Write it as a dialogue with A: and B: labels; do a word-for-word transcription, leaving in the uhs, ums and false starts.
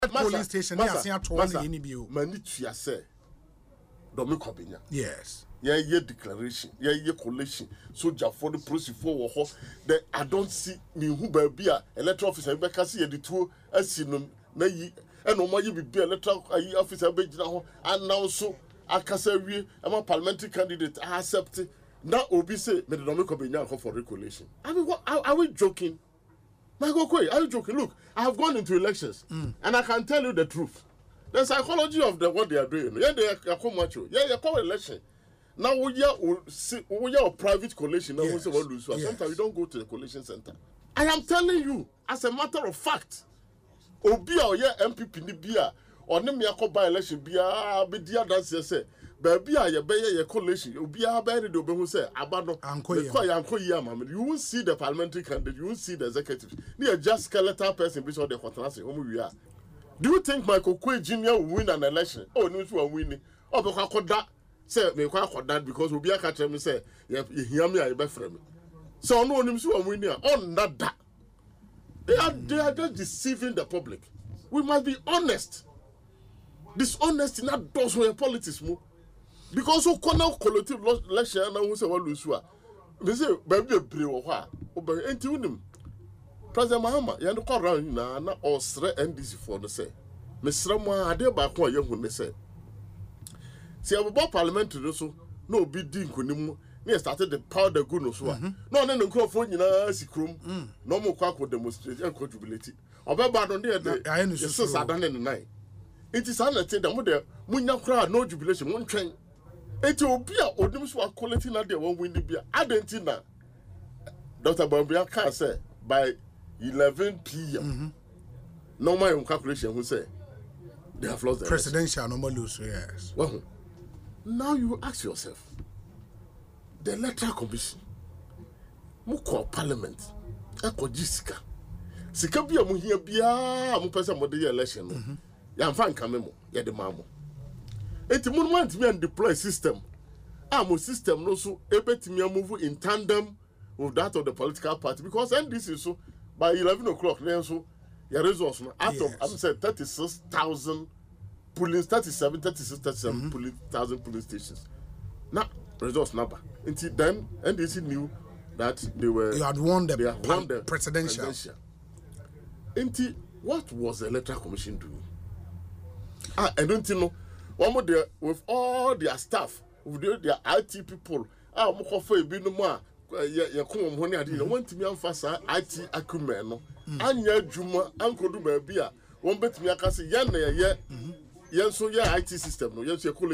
A: police station ya se atwo na yeni bio
B: mani tua se Domi Kobenya.
A: Yes.
B: Yeah, yeah, declaration. Yeah, yeah, collation. Soldier for the police for war. Then I don't see me who be a electoral officer. I can see the two. I see no. Na yi. And no more you be electoral officer. Be now. And now so I can say we. I'm a parliamentary candidate. I accept it. Now Obi say me the Domi Kobenya call for recollation. I mean, what are, are we joking? Michael Kwe, are you joking? Look, I have gone into elections, mm. and I can tell you the truth. The psychology of the what they are doing. Yeah, they are come macho. Yeah, they call election. Now we are we are a private coalition. Now yes. we say lose. Yes. Sometimes you don't go to the coalition center. I am telling you, as a matter of fact, Obi or yeah M P P ni bia or ne me akọ by election bia be dia dance say. Baby a ye be ye coalition. Obi a be ready obi hu say abano. Because yanko yi am. You won't see the parliamentary candidate. You won't see the executive. They are just skeletal person because they contrast. Who we are. Do you think Michael Kwe Junior will win an election? Oh, no, you are winning. Oh, because I could that say, me quite that because we'll be a catcher me say, you hear me, I be friend. So, no, you are winning on that. that. They are, they are just deceiving the public. We must be honest. Dishonesty not does where politics move. Because who cannot collective election and who say, well, lose. They say, baby, brave or what? Oh, but ain't you him? President Mahama, you know, call around na na or stre N D C for the say. Mister Mwa ade ba ko ye hu ne say. See about parliamentary so no be din konimu. Me started the powder good no so. No na nko fo nyina sikrom. No mo kwa ko demonstrate and jubilate. Obeba don dey dey. Yes sadan ne nine. It is an attend them there munya kra no jubilation won twen. Eti obi a odim so quality na dey won win bia. Adentina Doctor Bambia can say by eleven p m Mm-hmm. Normal calculation who say they have lost the
A: presidential normal lose, yes.
B: Well, now you ask yourself, the electoral commission, Muko parliament, Eko Jessica, Sikabia Muhia Bia, Mupesa Modi election, Yan Fan Kamemo, Yademamo. Eighty months me and deploy system. Amo system no so able to me move in tandem with that of the political party because N D C so. By eleven o'clock, then so your results out yes. of I'm saying thirty-six thousand police, thirty-seven, thirty-six, thirty-seven mm-hmm. police, thousand police stations. Now results number. Until then, N D C knew that they were
A: you had won the,
B: they had won the
A: presidential.
B: presidential. Until what was the electoral commission doing? Ah, I don't know. One more there with all their staff, with their, their I T people. Ah, I'm going for a bit more. Ya come money adi na want me amfasa I T acumen no anya adwuma ankodu ba bia won betimi aka se ya na ye ye so ye I T system no ye so